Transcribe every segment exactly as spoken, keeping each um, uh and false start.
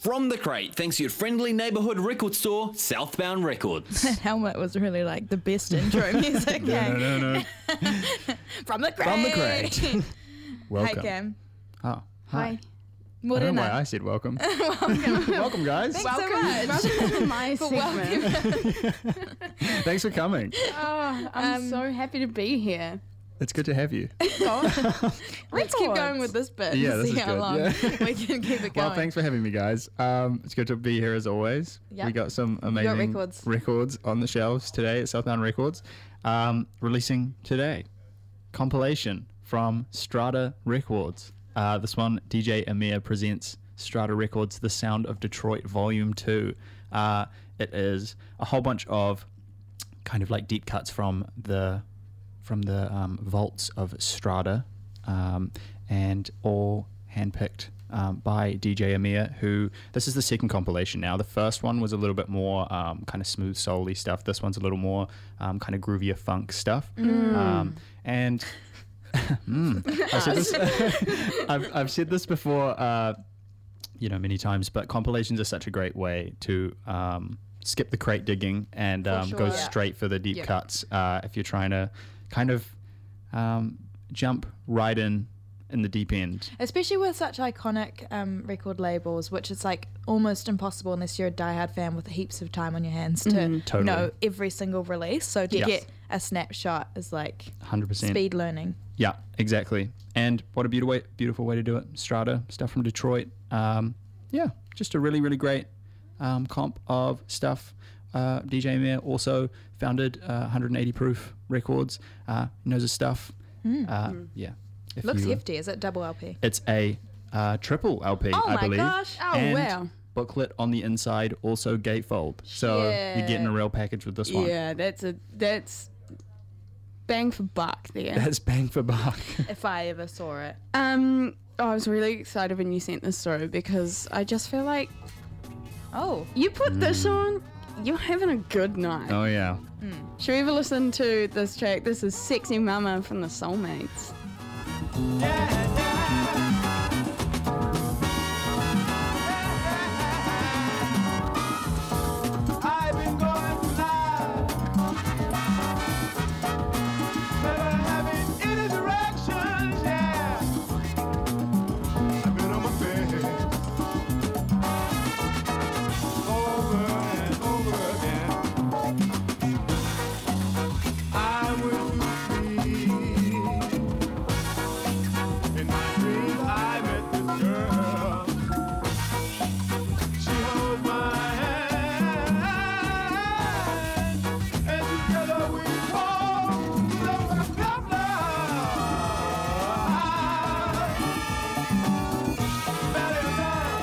From the crate, thanks to your friendly neighbourhood record store, Southbound Records. That helmet was really like the best intro music. no, no, no, no. From the crate. From the crate. Welcome. Hi, Cam. Oh, hi. What I don't in know why it? I said welcome. welcome. welcome, guys. Thanks Welcome, so much. welcome to my For segment. Thanks for coming. Oh, I'm Um, so happy to be here. It's good to have you. Let's keep going with this bit. Yeah, and this see is how good. long Yeah. we can keep it going. Well, thanks for having me, guys. Um, it's good to be here as always. Yep. We got some amazing records. records on the shelves today at Southbound Records. Um, releasing today, compilation from Strata Records. Uh, this one, D J Amir presents Strata Records, The Sound of Detroit Volume two. Uh, it is a whole bunch of kind of like deep cuts from the from the um, vaults of Strata, um, and all handpicked um, by D J Amir, who, this is the second compilation now. The first one was a little bit more um, kind of smooth soul-y stuff. This one's a little more um, kind of groovier funk stuff. Mm. Um, and mm, I've, said this, I've, I've said this before, uh, you know, many times, but compilations are such a great way to um, skip the crate digging and um, go sure. Yeah. straight for the deep Yeah. cuts uh, if you're trying to kind of um, jump right in in the deep end. Especially with such iconic um, record labels, which is like almost impossible unless you're a diehard fan with heaps of time on your hands to Mhm. Totally. know every single release. So to Yes. get a snapshot is like one hundred percent. speed learning. Yeah, exactly. And what a beautiful way, beautiful way to do it. Strata, stuff from Detroit. Um, yeah, just a really, really great um, comp of stuff. Uh, D J Amir also founded uh, one hundred eighty Proof Records. Uh, knows his stuff. Mm. Uh, yeah. If Looks you, hefty. Is it double L P? It's a uh, triple L P, Oh I my believe. gosh. Oh, and wow. booklet on the inside, also gatefold. So you're getting a real package with this one. Yeah, that's a that's bang for buck there. That's bang for buck. If I ever saw it. Um, oh, I was really excited when you sent this through because I just feel like Oh. you put this on, you're having a good night. Oh, yeah. Should we ever listen to this track? This is Sexy Mama from the Soulmates. I've been going through life, never having any directions, yeah. I've been on my face over and over again. I went to sleep. In my dreams, I met this girl. She holds my hand, and together we fall love and love, Valley of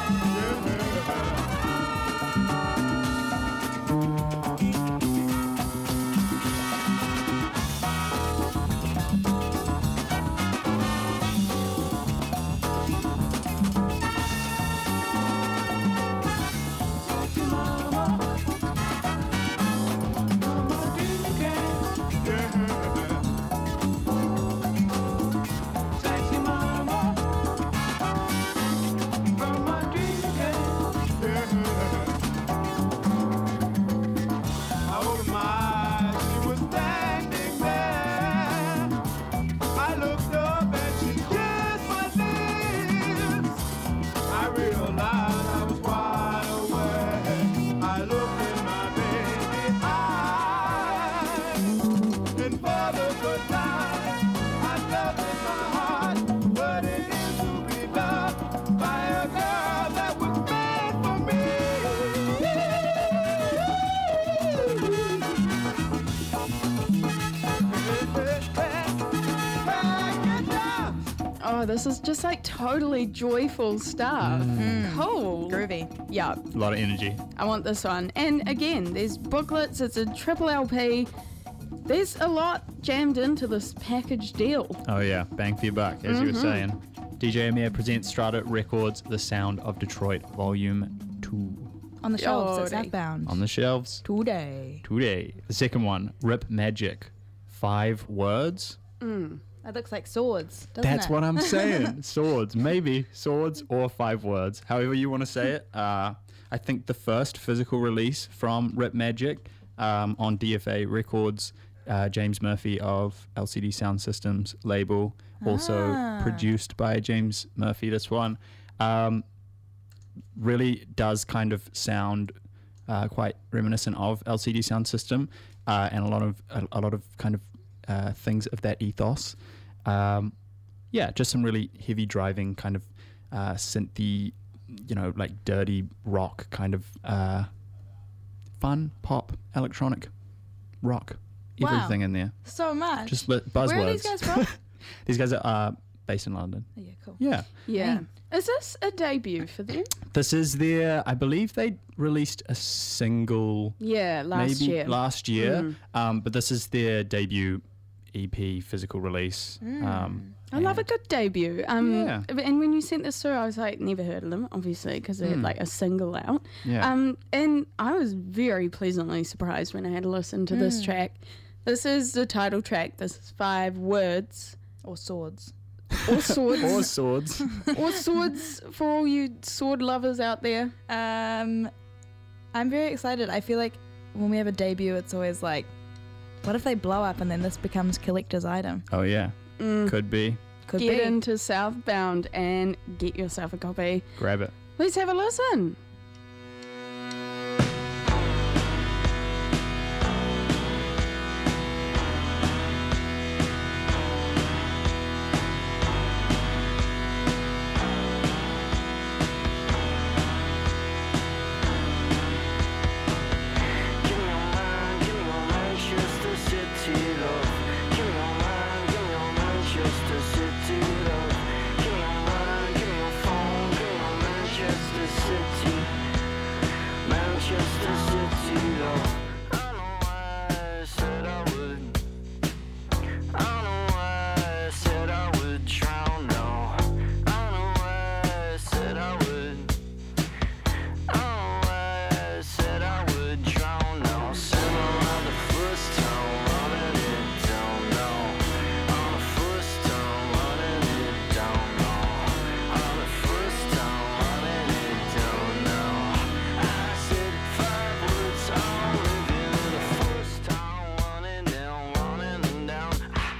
Sexy mama, from my dreams, yeah. I opened my eyes, she was standing there. I looked up and she kissed my lips. I realized I was wide awake. I looked in my baby's eyes, and for the first time, I felt in my heart what it is to be loved by a girl that was made for me. Oh, this is just like totally joyful stuff. Cool. Groovy. Yeah, A lot of energy. I want this one. And again, there's booklets, it's a triple L P. There's a lot jammed into this package deal. Oh, yeah. Bang for your buck, as you were Mhm. saying. D J Amir presents Strata Records, The Sound of Detroit, Volume two. On the shelves at Alrighty. Southbound. On the shelves Today. today. The second one, Rip Magic. Five words. Mm. That looks like swords, doesn't That's it? what I'm saying. Swords, maybe swords or five words, however you want to say it. Uh, I think the first physical release from Rip Magic um, on D F A Records, uh, James Murphy of L C D Sound Systems label, also Ah. produced by James Murphy. This one um, really does kind of sound uh, quite reminiscent of L C D Sound System, uh, and a lot of a, a lot of kind of uh, things of that ethos. Um, yeah, just some really heavy driving kind of uh, synthy, you know, like dirty rock kind of uh, fun pop, electronic rock, Wow. everything in there. So much. Just li- buzzwords. Where are these guys from? These guys are uh, based in London. Oh, yeah, cool. Yeah. Yeah. Dang. Is this a debut for them? This is their, I believe they released a single Yeah, last maybe year. last year, Mm. um, but this is their debut E P physical release. Mm. Um, I love a and- good debut. Um, Yeah. And when you sent this through, I was like, never heard of them, obviously, because they had Mm. like a single out. Yeah. Um, and I was very pleasantly surprised when I had to listen to this Mm. track. This is the title track. This is five words Or swords. or swords or swords. or swords for all you sword lovers out there. Um, I'm very excited. I feel like when we have a debut, it's always like, what if they blow up and then this becomes collector's item? Oh yeah, Mm. could be. Could Get be. into Southbound and get yourself a copy. Grab it. Let's have a listen. Give me your mind, give me your Manchester City love. Give me your mind, give me your Manchester City love. Give me your mind, give me your phone, give me your Manchester City, Manchester City love. I don't know why I said I would. I don't know why I said I would drown. No, I don't know why I said I would. I don't know why I said I would drown now. Sitting around the first time, running it down now. On the first time, running it down now. On the first time, running it down now. I said five words, I'm living the first time, running down, running down.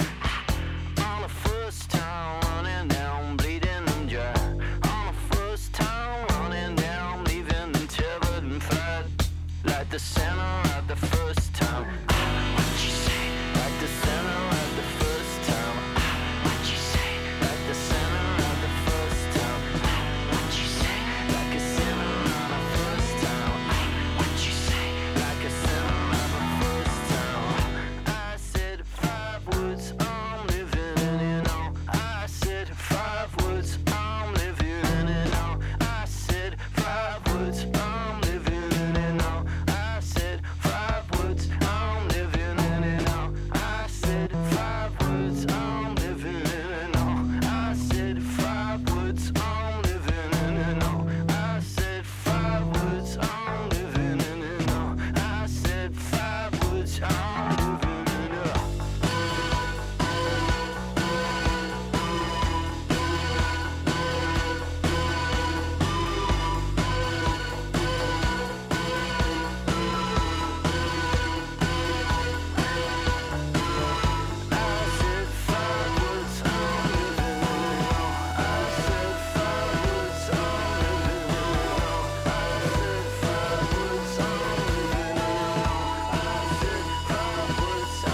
On the first time, running down, bleeding them dry. On the first time, running down, leaving them tethered and flat. Like the center at the first time. What you say? Like the center at the first time. What you say? Like the center at the first time. What you say? Like a center at the first time. What you say? Like a center at the first time. I said five words, I'm living in it now. I said five words, I'm living in it now. I said five words, I'm living in it now. I said five words, I'm living in it now. I said five words, I'm living in it now. I said five words, I'm living in it now. I said five words, I'm living in it now. I said five words, I'm living in it now. I said five words, I'm living in it now. I said five words, I'm living in it now. I said five words, I'm living in it now. I said five words,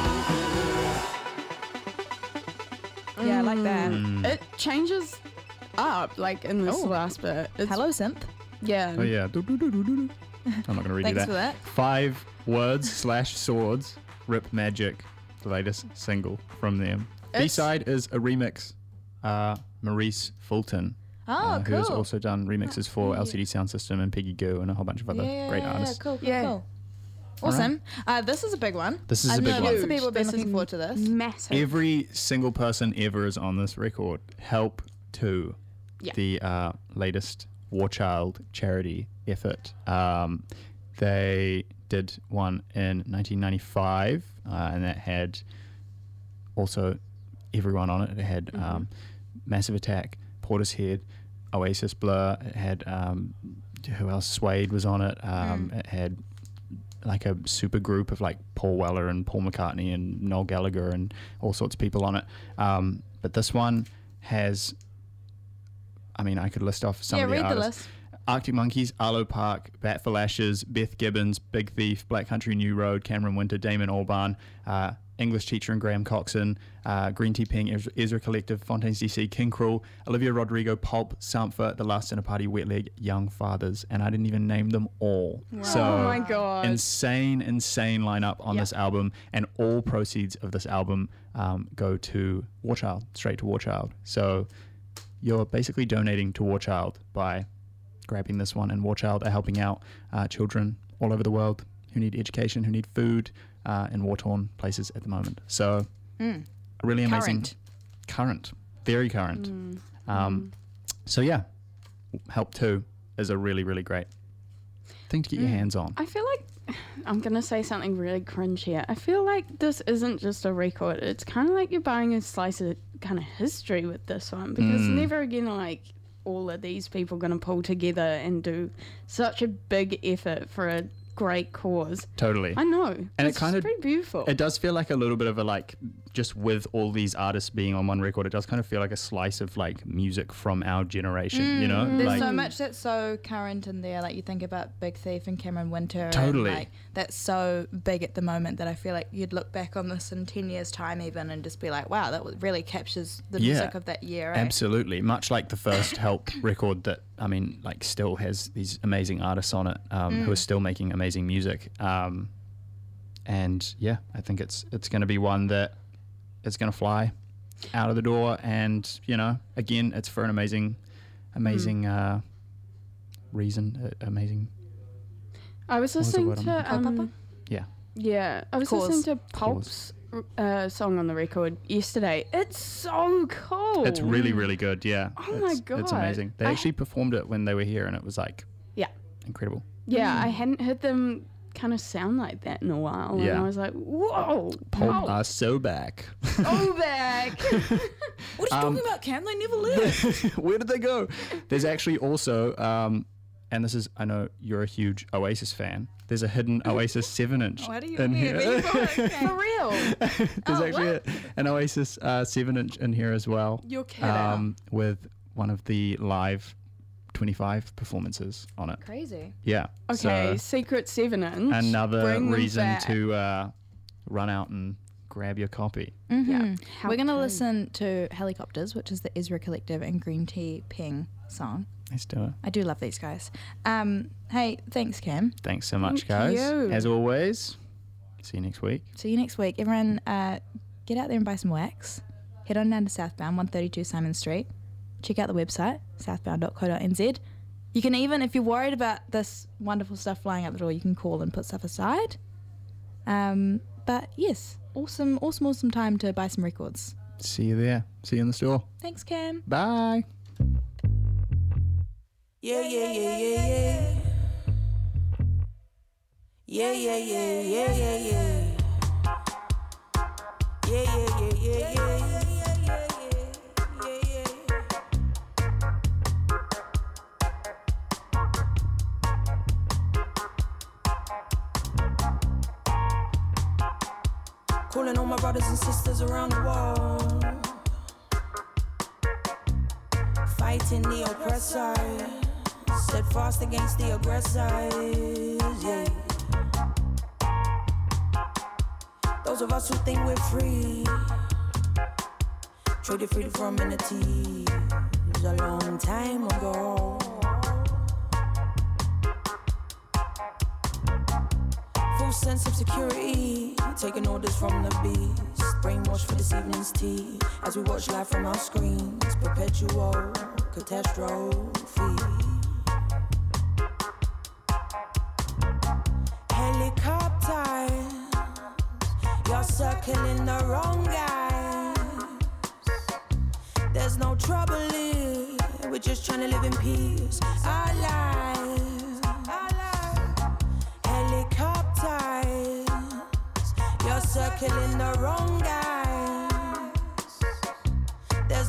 I'm living in it now. Yeah, I like that. Mm. It changes up, like in this Oh. last bit. It's, Hello, synth. Yeah. Oh yeah. Do, do, do, do, do, do. I'm not gonna read you Thanks that. for that. Five words slash swords. Rip Magic, the latest single from them. It's- B side is a remix. Uh, Maurice Fulton, Oh, uh, cool. who has also done remixes for L C D Sound System and Peggy Goo and a whole bunch of other yeah, great yeah, artists. Cool, cool, Yeah. cool. Awesome. Uh, this is a big one. This is I a know big one. lots of people have been This looking is forward to this. Massive. Every single person ever is on this record. Help to Yeah. the uh, latest War Child charity effort. Um, they did one in nineteen ninety-five, uh, and that had also everyone on it. It had Mm-hmm. um, Massive Attack, Portishead, Oasis, Blur. It had um, who else? Suede was on it. Um, Mm. It had like a super group of like Paul Weller and Paul McCartney and Noel Gallagher and all sorts of people on it. Um, but this one has, I mean, I could list off some Yeah, of the read the artists. list. Arctic Monkeys, Arlo Park, Bat for Lashes, Beth Gibbons, Big Thief, Black Country New Road, Cameron Winter, Damon Albarn, uh, English Teacher and Graham Coxon, uh, Green Tea Ping, Ezra, Ezra Collective, Fontaines D C, King Cruel, Olivia Rodrigo, Pulp, Sampha, The Last Dinner Party, Wet Leg, Young Fathers, and I didn't even name them all. So Oh my God. insane, insane lineup on Yep. this album, and all proceeds of this album um, go to War Child, straight to War Child. So you're basically donating to War Child by grabbing this one, and War Child are helping out uh, children all over the world who need education, who need food uh, in war-torn places at the moment. So Mm. really amazing. Current. Current. Very current. Mm. Um, So yeah, Help two is a really, really great thing to get your Mm. hands on. I feel like I'm going to say something really cringe here. I feel like this isn't just a record. It's kind of like you're buying a slice of kind of history with this one, because Mm. never again are like all of these people going to pull together and do such a big effort for a great cause. Totally. I know. And it's it kind of pretty beautiful. It does feel like a little bit of a like, just with all these artists being on one record, it does kind of feel like a slice of like music from our generation, you know? There's Like, so much that's so current in there. Like you think about Big Thief and Cameron Winter. Totally. And like that's so big at the moment that I feel like you'd look back on this in ten years' time even and just be like, wow, that was- really captures the Yeah. music of that year. Eh? Absolutely. Much like the first Help record that, I mean, like still has these amazing artists on it um, who are still making amazing music. Um, and yeah, I think it's it's going to be one that it's going to fly out of the door. And, you know, again, it's for an amazing, amazing uh, reason, uh, amazing. I was was the listening word I'm to looking for? um, Yeah. yeah, I was Cause. listening to Pulp's uh, song on the record yesterday. It's so cool. It's really, really good. Yeah. Oh my it's, It's God. amazing. They I- actually performed it when they were here, and it was like Yeah. incredible. Yeah, I hadn't heard them kind of sound like that in a while. And Yeah. I was like, whoa, Pulp Pulp, are so back. go back. What are you Um, talking about, Cam? They never left. Where did they go? There's actually also, um, and this is, I know you're a huge Oasis fan. There's a hidden Oasis seven inch Why do you in hear here. me? For real. There's Oh, actually a, an Oasis uh, seven inch in here as well. You're kidding. Um, with one of the live twenty-five performances on it. Crazy. Yeah. Okay, So Secret seven inch. another Bring them reason back. to uh, run out and grab your copy. Yeah. How We're going to cool. listen to Helicopters, which is the Ezra Collective and Green Tea Ping song. Let's do it. I do love these guys. Um, hey, thanks, Cam. Thanks so much, Thank guys. you. As always, see you next week. See you next week. Everyone, uh, get out there and buy some wax. Head on down to Southbound, one thirty-two Simon Street. Check out the website, southbound dot co dot n z. You can even, if you're worried about this wonderful stuff flying out the door, you can call and put stuff aside. Um, but yes, awesome, awesome, awesome time to buy some records. See you there. See you in the store. Thanks, Cam. Bye. Yeah, yeah, yeah, yeah, yeah. Yeah, yeah, yeah, yeah, yeah, yeah. Yeah, yeah, yeah, yeah, yeah, yeah, yeah, yeah, yeah, yeah. Calling all my brothers and sisters around the world, fighting the oppressor, steadfast against the aggressors, yeah. Those of us who think we're free, traded freedom for amenity, it was a long time ago. Full sense of security, taking orders from the beast, brainwashed for this evening's tea, as we watch life from our screens, perpetual catastrophe. Helicopters, you're circling the wrong guys. There's no trouble here, we're just trying to live in peace. Our lives, our lives. Helicopters, you're circling the wrong guys.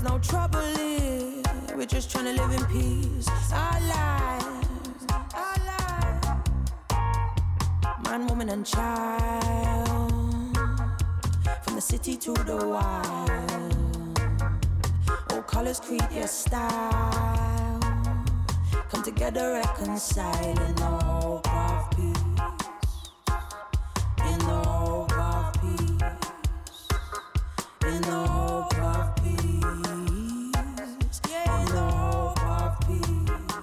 no trouble here. We're just trying to live in peace. Our lives, our lives. Man, woman, and child. From the city to the wild. All colors create your style. Come together, reconcile in the hope of peace. In the hope of peace. In the hope of peace. In the hope of peace.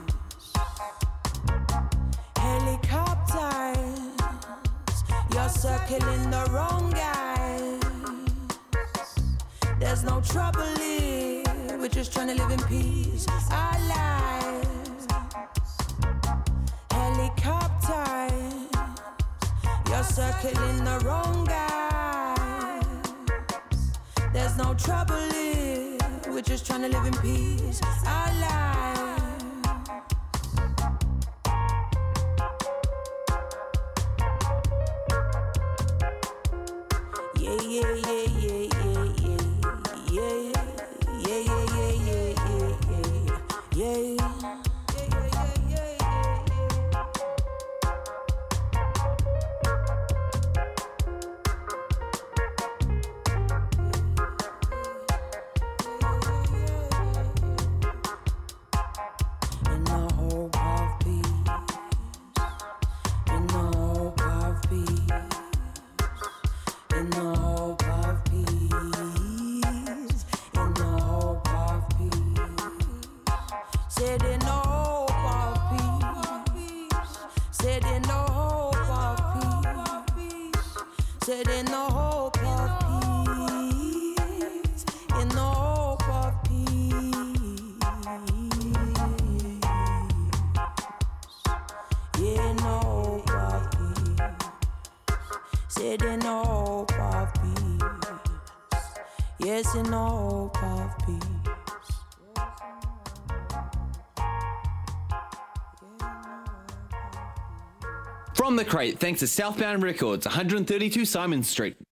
Helicopters, you're circling the wrong guys. There's no trouble here. We're just trying to live in peace. Our lives. Helicopters, you're circling the wrong guys. There's no trouble here. We're just trying to live in peace. Our lives. Yeah, yeah, yeah, yeah, yeah, yeah, yeah, yeah, yeah, yeah, yeah, yeah, yeah, yeah. In the hope of peace, in the hope of peace, in the hope of peace, in the hope of peace. Said in the hope of peace, said in the hope of peace, said in the hope of peace, in the hope of peace. Yeah, in the hope of peace. Said in the hope of peace. Yes, in the hope of peace. From the crate, thanks to Southbound Records, one thirty-two Simon Street.